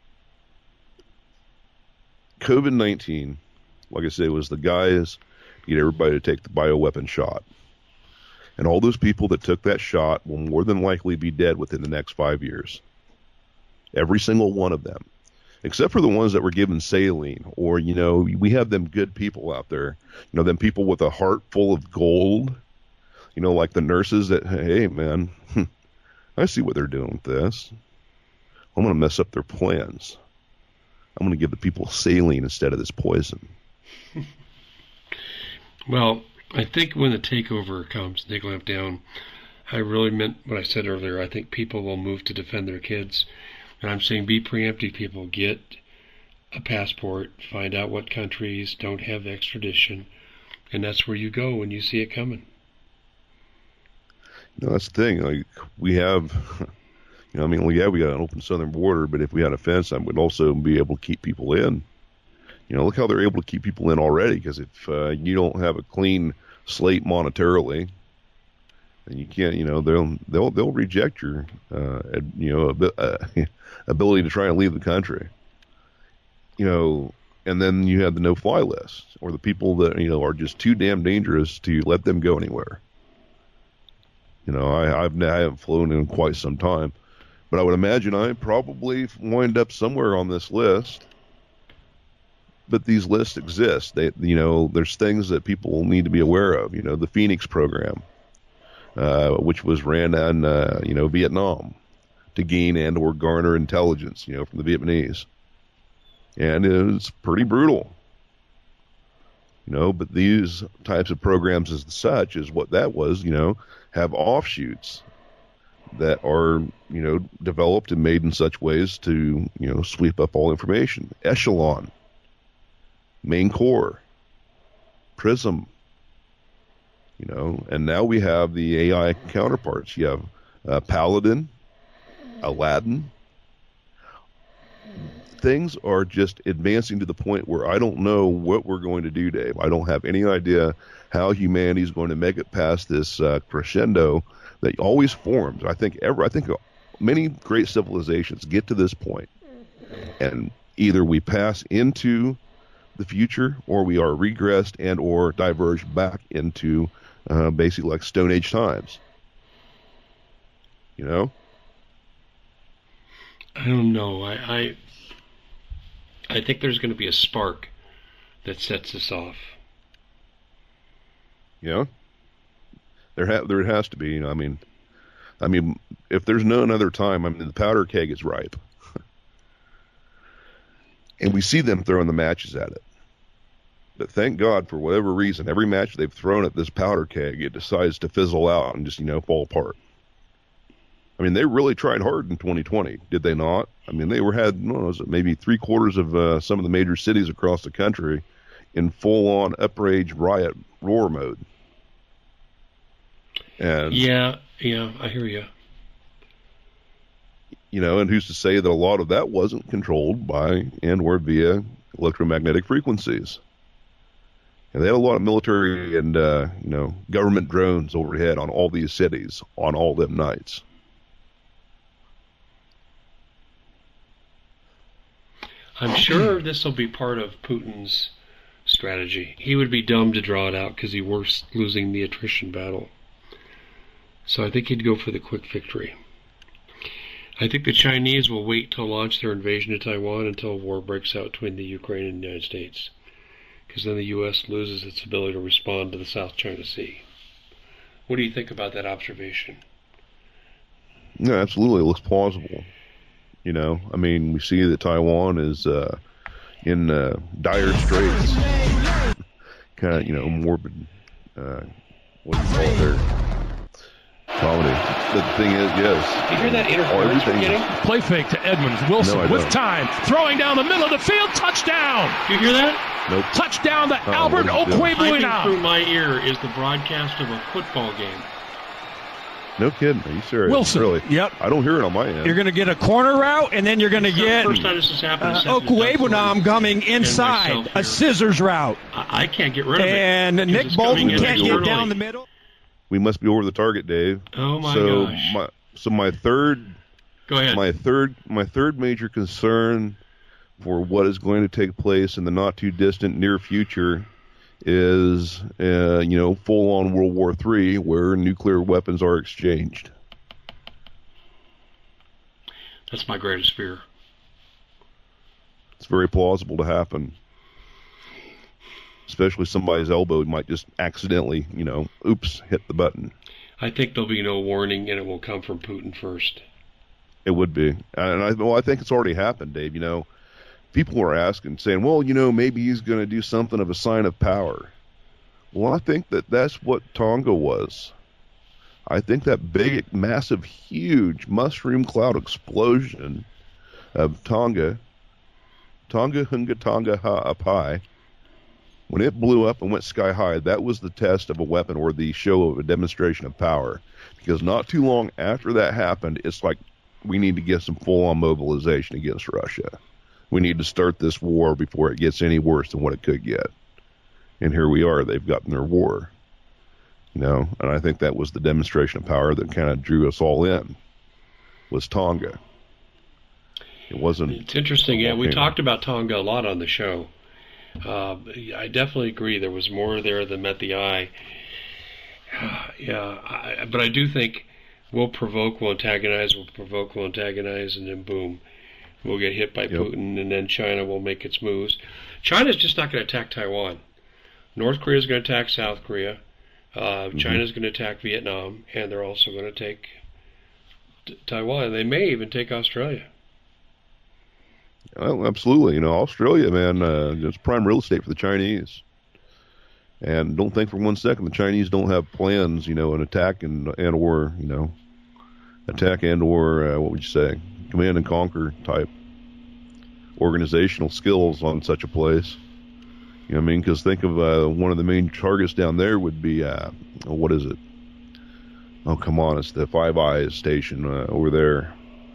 S2: COVID nineteen, like I say, was the guys to get everybody to take the bioweapon shot. And all those people that took that shot will more than likely be dead within the next five years. Every single one of them. Except for the ones that were given saline, or, you know, we have them good people out there. You know, them people with a heart full of gold. You know, like the nurses that, hey, man, I see what they're doing with this. I'm going to mess up their plans. I'm going to give the people saline instead of this poison.
S1: Well, I think when the takeover comes, they clamp down, I really meant what I said earlier. I think people will move to defend their kids. And I'm saying be preemptive, people. Get a passport. Find out what countries don't have extradition. And that's where you go when you see it coming.
S2: You know, that's the thing. Like, we have... You know, I mean, well, yeah, we got an open southern border, but if we had a fence, I would also be able to keep people in. You know, look how they're able to keep people in already, because if uh, you don't have a clean slate monetarily, then you can't, you know, they'll they'll they'll reject your, uh, you know, ab- uh, ability to try and leave the country. You know, and then you have the no-fly list, or the people that, you know, are just too damn dangerous to let them go anywhere. You know, I, I've, I haven't flown in quite some time, but I would imagine I probably wind up somewhere on this list. But these lists exist. They, you know, there's things that people need to be aware of. You know, the Phoenix program, uh, which was ran in, uh, you know, Vietnam to gain and or garner intelligence, you know, from the Vietnamese. And it's pretty brutal. You know, but these types of programs as such as what that was, you know, have offshoots that are, you know, developed and made in such ways to, you know, sweep up all information. Echelon, Main Core, Prism, you know, and now we have the A I counterparts. You have uh, Paladin, Aladdin. Things are just advancing to the point where I don't know what we're going to do, Dave. I don't have any idea how humanity is going to make it past this uh, crescendo that always forms. I think ever. I think many great civilizations get to this point, and either we pass into the future, or we are regressed and or diverged back into uh, basically like Stone Age times. You know?
S1: I don't know. I, I I think there's going to be a spark that sets us off.
S2: Yeah, there ha- there has to be. You know, I mean, I mean, if there's no another time, I mean, the powder keg is ripe, and we see them throwing the matches at it. But thank God, for whatever reason, every match they've thrown at this powder keg, it decides to fizzle out and just, you know, fall apart. I mean, they really tried hard in twenty twenty, did they not? I mean, they were had, what was it, maybe three quarters of uh, some of the major cities across the country in full-on uprage riot roar mode. And
S1: yeah, yeah, I hear you.
S2: You know, and who's to say that a lot of that wasn't controlled by and or via electromagnetic frequencies? And they had a lot of military and, uh, you know, government drones overhead on all these cities on all them nights.
S1: I'm sure this will be part of Putin's strategy. He would be dumb to draw it out because he works losing the attrition battle. So I think he'd go for the quick victory. I think the Chinese will wait to launch their invasion of Taiwan until war breaks out between the Ukraine and the United States, because then the U S loses its ability to respond to the South China Sea. What do you think about that observation?
S2: No, absolutely. It looks plausible. You know, I mean, we see that Taiwan is uh, in uh, dire straits. Kind of, you know, morbid, uh, what do you call it there? Comedy. But the thing is, yes.
S1: You hear that interference we're getting?
S3: Play fake to Edmonds. Wilson
S2: No,
S3: with
S2: don't.
S3: time. Throwing down the middle of the field. Touchdown.
S1: Do you hear that?
S2: Nope.
S3: Touchdown to
S2: Oh,
S3: Albert
S2: what is it doing?
S1: Piping
S3: Okwebunam.
S1: through my ear is the broadcast of a football game.
S2: No kidding. Are you serious?
S3: Wilson.
S2: Really?
S3: Yep.
S2: I don't hear it on my end.
S4: You're going to get a corner route, and then you're going to
S1: It's not
S4: get
S1: the first time this has happened.
S4: uh,
S1: It's happened to Doug
S4: Okwebunam
S1: Thornton
S4: coming
S1: and
S4: inside,
S1: myself
S4: a
S1: here.
S4: scissors route.
S1: I, I can't get rid of it.
S4: And
S1: because
S4: Nick
S1: it's
S4: Bolton
S1: coming in
S4: can't get
S1: externally.
S4: down the middle.
S2: We must be over the target, Dave.
S1: Oh my
S2: so
S1: gosh.
S2: my so my third
S1: Go ahead.
S2: my third my third major concern for what is going to take place in the not too distant near future is uh, you know, full on World War Three, where nuclear weapons are exchanged.
S1: That's my greatest fear.
S2: It's very plausible to happen. Especially somebody's elbow might just accidentally, you know, oops, hit the button.
S1: I think there'll be no warning, and it will come from Putin first.
S2: It would be. And I, well, I think it's already happened, Dave. You know, people are asking, saying, well, you know, maybe he's going to do something of a sign of power. Well, I think that that's what Tonga was. I think that big, massive, huge mushroom cloud explosion of Tonga, Tonga Hunga Tonga Ha up high, when it blew up and went sky high, that was the test of a weapon or the show of a demonstration of power. Because not too long after that happened, it's like we need to get some full-on mobilization against Russia. We need to start this war before it gets any worse than what it could get. And here we are. They've gotten their war. You know, and I think that was the demonstration of power that kind of drew us all in, was Tonga. It wasn't...
S1: It's interesting. Yeah, we
S2: volcano.
S1: talked about Tonga a lot on the show. Uh, I definitely agree. There was more there than met the eye. Yeah, I, but I do think we'll provoke, we'll antagonize, we'll provoke, we'll antagonize, and then boom, we'll get hit by yep. Putin, and then China will make its moves. China's just not going to attack Taiwan. North Korea's going to attack South Korea. Uh, mm-hmm. China's going to attack Vietnam, and they're also going to take t- Taiwan. They may even take Australia.
S2: Well, absolutely. You know, Australia, man, uh, it's prime real estate for the Chinese. And don't think for one second the Chinese don't have plans, you know, an attack and and or, you know, attack and or, uh, what would you say, command and conquer type organizational skills on such a place. You know what I mean? Because think of uh, one of the main targets down there would be, uh, what is it? Oh, come on, it's the Five Eyes station uh, over there.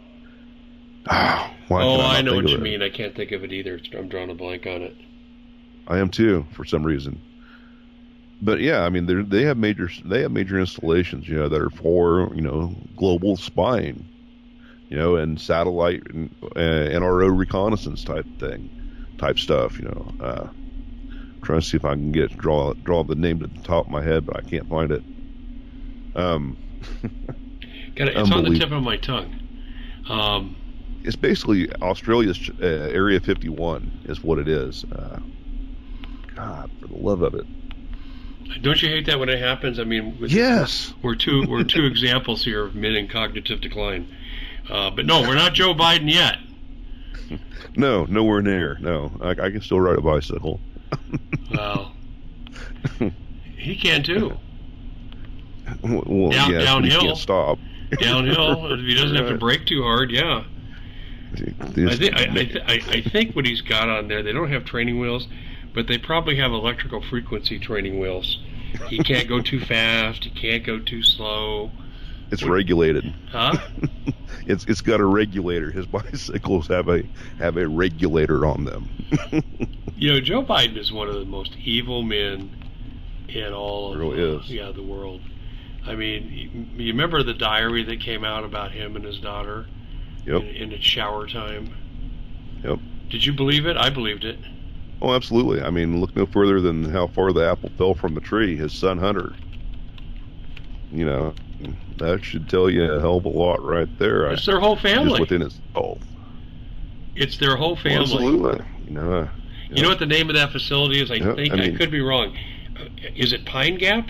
S2: Ah, why
S1: oh,
S2: I,
S1: I know what you
S2: it?
S1: mean. I can't think of it either. I'm drawing a blank on it.
S2: I am too, for some reason. But yeah, I mean, they have major they have major installations, you know, that are for, you know, global spying, you know, and satellite and uh, N R O reconnaissance type thing, type stuff, you know. Uh, trying to see if I can get draw draw the name to the top of my head, but I can't find it. Um,
S1: Got it. It's on the tip of my tongue. Um,
S2: it's basically Australia's uh, Area fifty-one is what it is. Uh, God, for the love of it.
S1: Don't you hate that when it happens? I mean, with,
S2: yes,
S1: we're two we're two examples here of men in cognitive decline. Uh, but no, we're not Joe Biden yet.
S2: No, nowhere near. No, I, I can still ride a bicycle.
S1: Well, he can too.
S2: Well,
S1: Down,
S2: yes,
S1: downhill.
S2: He can't stop.
S1: Downhill. If he doesn't have to brake too hard, yeah. I think I, I, th- I, I think what he's got on there, they don't have training wheels, but they probably have electrical frequency training wheels. He can't go too fast. He can't go too slow.
S2: It's what, regulated.
S1: Huh?
S2: it's it's got a regulator. His bicycles have a have a regulator on them.
S1: You know, Joe Biden is one of the most evil men in all of
S2: really
S1: uh,
S2: is.
S1: yeah the world. I mean, you remember the diary that came out about him and his daughter?
S2: Yep.
S1: In, in its shower time.
S2: Yep.
S1: Did you believe it? I believed it.
S2: Oh, absolutely. I mean, look no further than how far the apple fell from the tree. His son Hunter. You know, that should tell you a hell of a lot right there.
S1: It's I, their whole family.
S2: Just within itself.
S1: It's their whole family.
S2: Well, absolutely. You know. Uh,
S1: you, you know what the name of that facility is? I yeah, think I, mean, I could be wrong. Is it Pine Gap?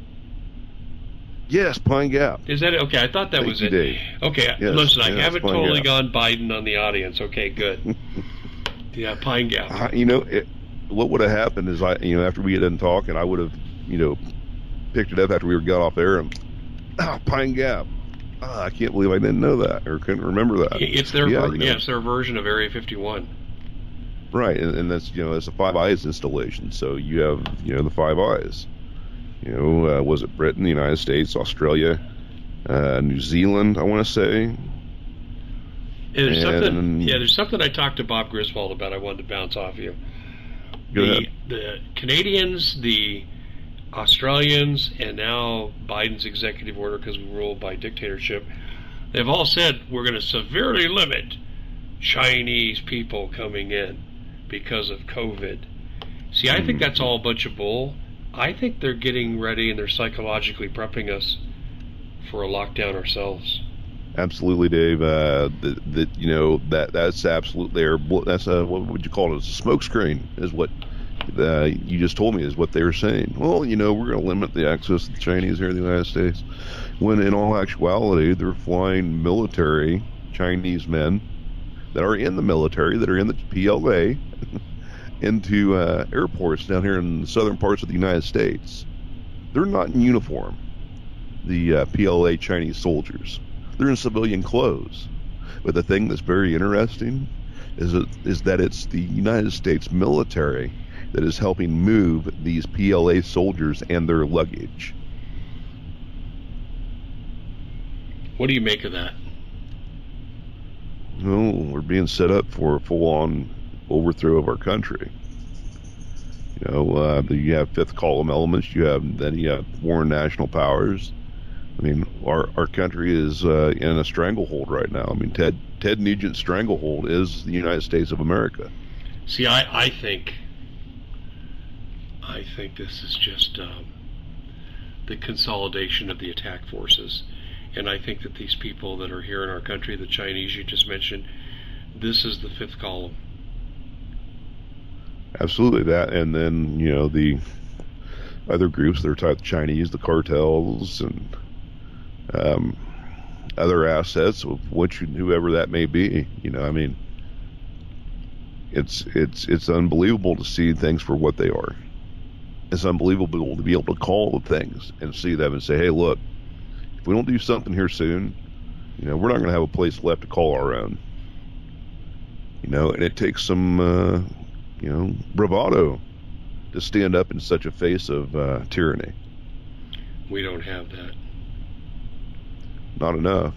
S2: Yes, Pine Gap.
S1: Is that it? Okay, I thought that
S2: Thank
S1: was
S2: you,
S1: it.
S2: Dave.
S1: Okay,
S2: yes,
S1: listen, I
S2: yes,
S1: haven't
S2: Pine
S1: totally
S2: Gap.
S1: gone Biden on the audience. Okay, good. Yeah, Pine Gap.
S2: Uh, you know, it, what would have happened is I, you know, after we had done talking, I would have, you know, picked it up after we got off air and, ah, Pine Gap. Ah, I can't believe I didn't know that or couldn't remember that.
S1: It's their,
S2: yeah,
S1: ver-
S2: you know.
S1: yeah, it's their version of Area fifty-one.
S2: Right, and, and that's, you know, it's a Five Eyes installation. So you have, you know, the Five Eyes. You know, uh, was it Britain, the United States, Australia, uh, New Zealand, I want to say.
S1: Yeah, there's
S2: and,
S1: something. Yeah, there's something I talked to Bob Griswold about. I wanted to bounce off you.
S2: Go
S1: the,
S2: ahead.
S1: the Canadians, the Australians, and now Biden's executive order, because we rule by dictatorship, they've all said we're going to severely limit Chinese people coming in because of COVID. See, I think that's all a bunch of bull. I think they're getting ready and they're psychologically prepping us for a lockdown ourselves.
S2: Absolutely, Dave. Uh, that, that you know that that's absolutely that's a, what would you call it? A smokescreen is what uh, you just told me is what they were saying. Well, you know, we're going to limit the access to the Chinese here in the United States, when in all actuality they're flying military Chinese men that are in the military, that are in the P L A, into uh, airports down here in the southern parts of the United States. They're not in uniform, the uh, P L A Chinese soldiers. They're in civilian clothes. But the thing that's very interesting is that, is that it's the United States military that is helping move these P L A soldiers and their luggage.
S1: What do you make of that?
S2: Well, we're being set up for a full-on overthrow of our country. You know, uh, you have fifth column elements. You have then you have foreign national powers. I mean, our our country is uh, in a stranglehold right now. I mean, Ted Ted Nugent's stranglehold is the United States of America.
S1: See, I, I think I think this is just um, the consolidation of the attack forces. And I think that these people that are here in our country, the Chinese you just mentioned, this is the fifth column.
S2: Absolutely that. And then, you know, the other groups that are tied to Chinese, the cartels and um, other assets, of which whoever that may be. You know, I mean, it's it's it's unbelievable to see things for what they are. It's unbelievable to be able to call the things and see them and say, hey, look, if we don't do something here soon, you know, we're not going to have a place left to call our own. You know, and it takes some, uh, you know, bravado to stand up in such a face of uh, tyranny.
S1: We don't have that.
S2: Not enough.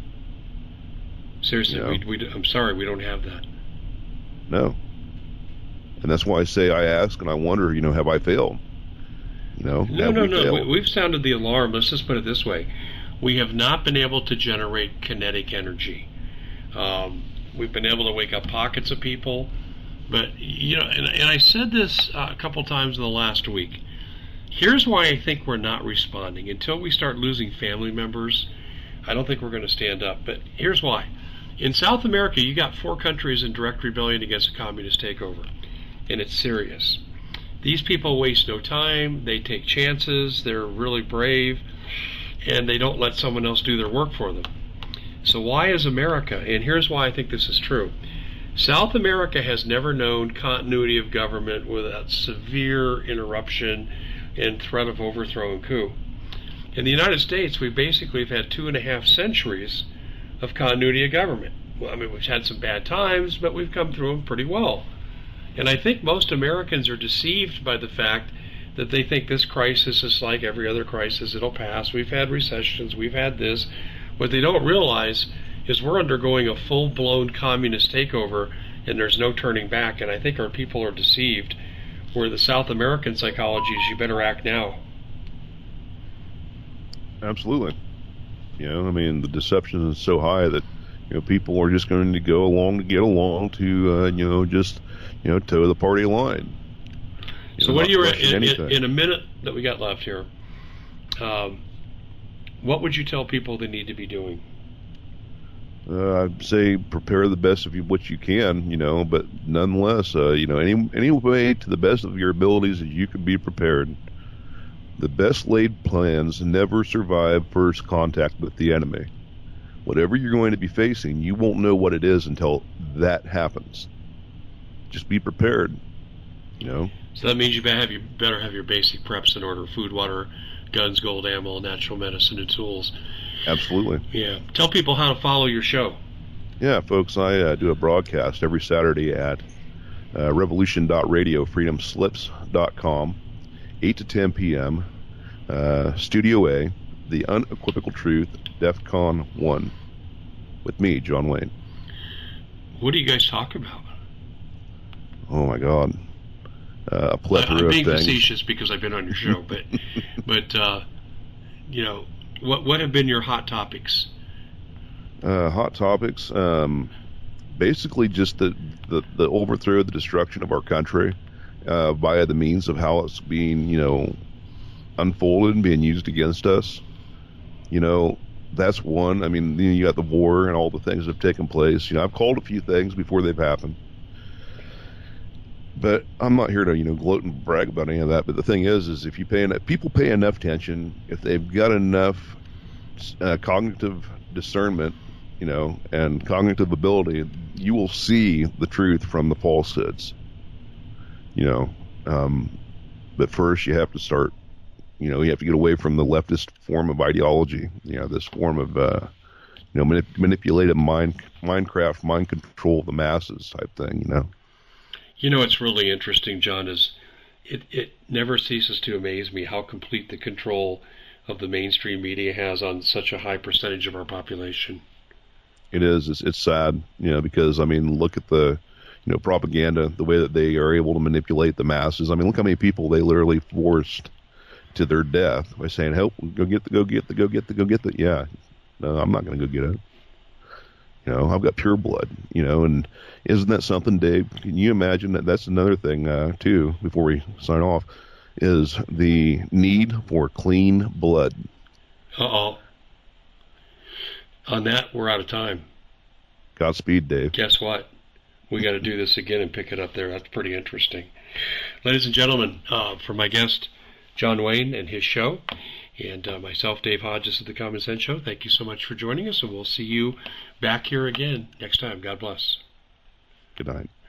S1: Seriously,
S2: you know?
S1: we, we, I'm sorry, we don't have that.
S2: No. And that's why I say I ask and I wonder, you know, have I failed? You know,
S1: no,
S2: have
S1: no,
S2: we
S1: no.
S2: failed?
S1: We, we've sounded the alarm. Let's just put it this way: we have not been able to generate kinetic energy. Um, we've been able to wake up pockets of people, but you know, and, and I said this uh, a couple times in the last week. Here's why I think we're not responding. Until we start losing family members, I don't think we're going to stand up. But here's why: in South America, you got four countries in direct rebellion against a communist takeover, and it's serious. These people waste no time. They take chances. They're really brave, and they don't let someone else do their work for them. So why is America? And here's why I think this is true. South America has never known continuity of government without severe interruption and threat of overthrow and coup. In the United States, we basically have had two and a half centuries of continuity of government. Well, I mean, we've had some bad times, but we've come through them pretty well. And I think most Americans are deceived by the fact that they think this crisis is like every other crisis. It'll pass. We've had recessions. We've had this. What they don't realize is we're undergoing a full-blown communist takeover, and there's no turning back. And I think our people are deceived, where the South American psychology is you better act now.
S2: Absolutely. You know, I mean, the deception is so high that, you know, people are just going to go along to get along to, uh, you know, just, you know, toe the party line. You
S1: so
S2: know,
S1: what do you, in,
S2: in,
S1: in a minute that we got left here, um, what would you tell people they need to be doing?
S2: Uh, I'd say prepare the best of you, what you can, you know, but nonetheless, uh, you know, any any way to the best of your abilities that you can be prepared. The best laid plans never survive first contact with the enemy. Whatever you're going to be facing, you won't know what it is until that happens. Just be prepared, you know.
S1: So that means you better have your, better have your basic preps in order: food, water, guns, gold, ammo, natural medicine, and tools.
S2: Absolutely.
S1: Yeah. Tell people how to follow your show.
S2: Yeah, folks, I uh, do a broadcast every Saturday at uh, revolution dot radio, freedom slips dot com, eight to ten p.m., uh, Studio A, The Unequivocal Truth, DEFCON one, with me, John Wayne.
S1: What do you guys talk about?
S2: Oh, my God. Uh, a plethora
S1: I'm being
S2: of things.
S1: facetious because I've been on your show, but, but uh, you know, what what have been your hot topics?
S2: Uh, hot topics, um, basically just the, the, the overthrow, the destruction of our country uh, via the means of how it's being, you know, unfolded and being used against us. You know, that's one. I mean, you got the war and all the things that have taken place. You know, I've called a few things before they've happened. But I'm not here to, you know, gloat and brag about any of that. But the thing is, is if you pay enough, people pay enough attention, if they've got enough uh, cognitive discernment, you know, and cognitive ability, you will see the truth from the falsehoods. You know, um, but first you have to start, you know, you have to get away from the leftist form of ideology, you know, this form of, uh, you know, manip- manipulated mind, Minecraft, mind control of the masses type thing, you know.
S1: You know, what's really interesting, John, is it, it never ceases to amaze me how complete the control of the mainstream media has on such a high percentage of our population.
S2: It is. It's, it's sad, you know, because, I mean, look at the, you know, propaganda, the way that they are able to manipulate the masses. I mean, look how many people they literally forced to their death by saying, help, go get the, go get the, go get the, go get the, yeah, no, I'm not going to go get it. You know, I've got pure blood, you know, and isn't that something, Dave? Can you imagine that? That's another thing, uh, too, before we sign off. is the need for clean blood.
S1: Uh-oh. On that, we're out of time.
S2: Godspeed, Dave.
S1: Guess what? We got to do this again and pick it up there. That's pretty interesting. Ladies and gentlemen, uh, for my guest, John Wayne and his show, and uh, myself, Dave Hodges of the Common Sense Show, thank you so much for joining us, and we'll see you back here again next time. God bless.
S2: Good night.